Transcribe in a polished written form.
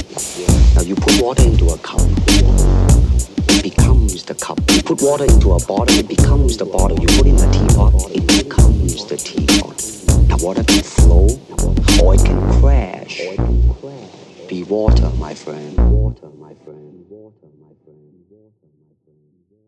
Now you put water into a cup, it becomes the cup. You put water into a bottle, it becomes the bottle. You put in a teapot, it becomes the teapot. Now water can flow or it can crash. Be water, my friend. Water.